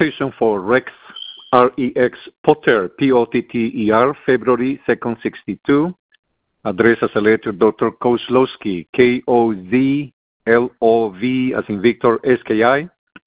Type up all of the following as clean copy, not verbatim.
patient for Rex, R-E-X Potter, P-O-T-T-E-R, February 2nd, 62. Address as a letter, Dr. Kozlowski, K-O-Z-L-O-V, as in Victor, S-K-I,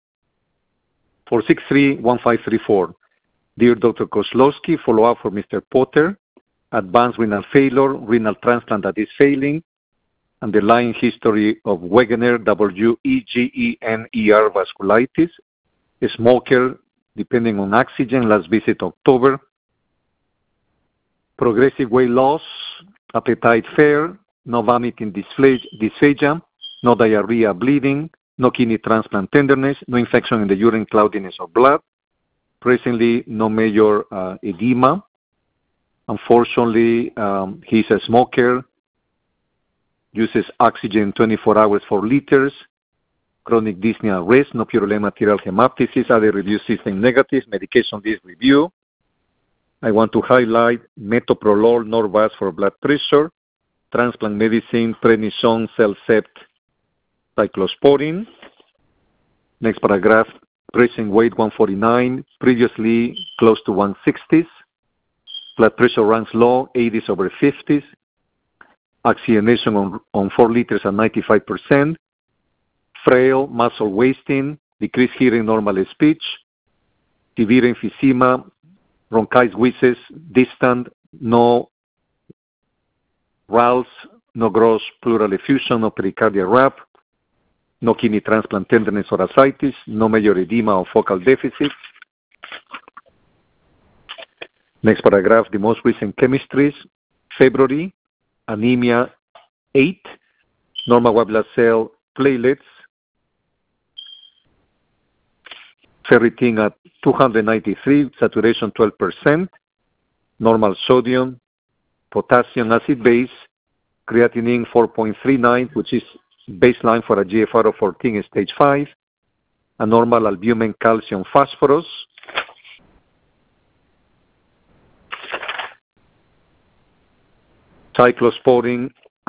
463-1534. Dear Dr. Kozlowski, follow-up for Mr. Potter, advanced renal failure, renal transplant that is failing, underlying history of Wegener, W-E-G-E-N-E-R vasculitis, a smoker, depending on oxygen, last visit October, progressive weight loss, appetite fair, no vomiting dysphagia, no diarrhea, bleeding, no kidney transplant tenderness, no infection in the urine, cloudiness of blood, presently no major edema. Unfortunately, he's a smoker, uses oxygen 24 hours, 4 liters, chronic dyspnea, rest, no purulent material hemoptysis, other review system negative, medication list review. I want to highlight metoprolol, Norvasc for blood pressure, transplant medicine, prednisone, CellCept, cyclosporin. Next paragraph, present weight 149, previously close to 160s. Blood pressure runs low, 80s over 50s. Oxygenation on 4 liters at 95%. Frail, muscle wasting, decreased hearing, normal speech. Severe emphysema, bronchitis, wheezes, distant, no RALS, no gross pleural effusion, no pericardial rap, no kidney transplant tenderness or ascites, no major edema or focal deficit. Next paragraph, the most recent chemistries, February, anemia 8, normal white blood cell platelets, ferritin at 293, saturation 12%, normal sodium, potassium, acid base, creatinine 4.39, which is baseline for a GFR of 14 stage 5, a normal albumin, calcium, phosphorus. Cyclosporin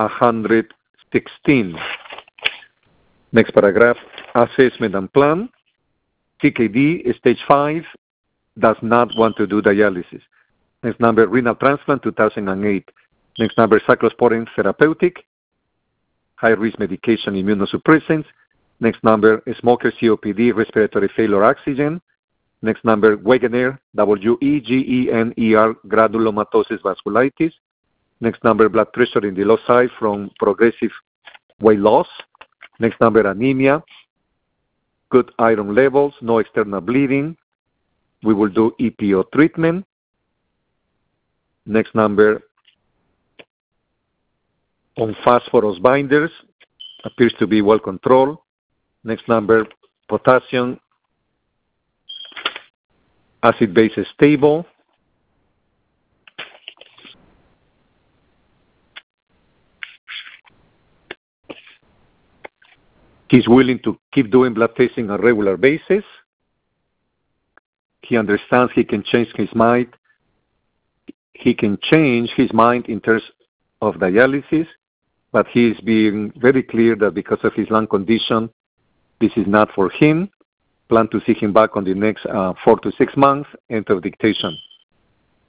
116. Next paragraph, assessment and plan. CKD, stage 5, does not want to do dialysis. Next number, renal transplant, 2008. Next number, cyclosporin therapeutic, high-risk medication, immunosuppressants. Next number, smoker, COPD, respiratory failure, oxygen. Next number, Wegener, W-E-G-E-N-E-R, granulomatosis vasculitis. Next number, blood pressure in the low side from progressive weight loss. Next number, anemia, good iron levels, no external bleeding. We will do EPO treatment. Next number, on phosphorus binders, appears to be well controlled. Next number, potassium, acid base is stable. He's willing to keep doing blood testing on a regular basis. He understands he can change his mind. He can change his mind in terms of dialysis, but he is being very clear that because of his lung condition, this is not for him. Plan to see him back on the next 4 to 6 months. End of dictation.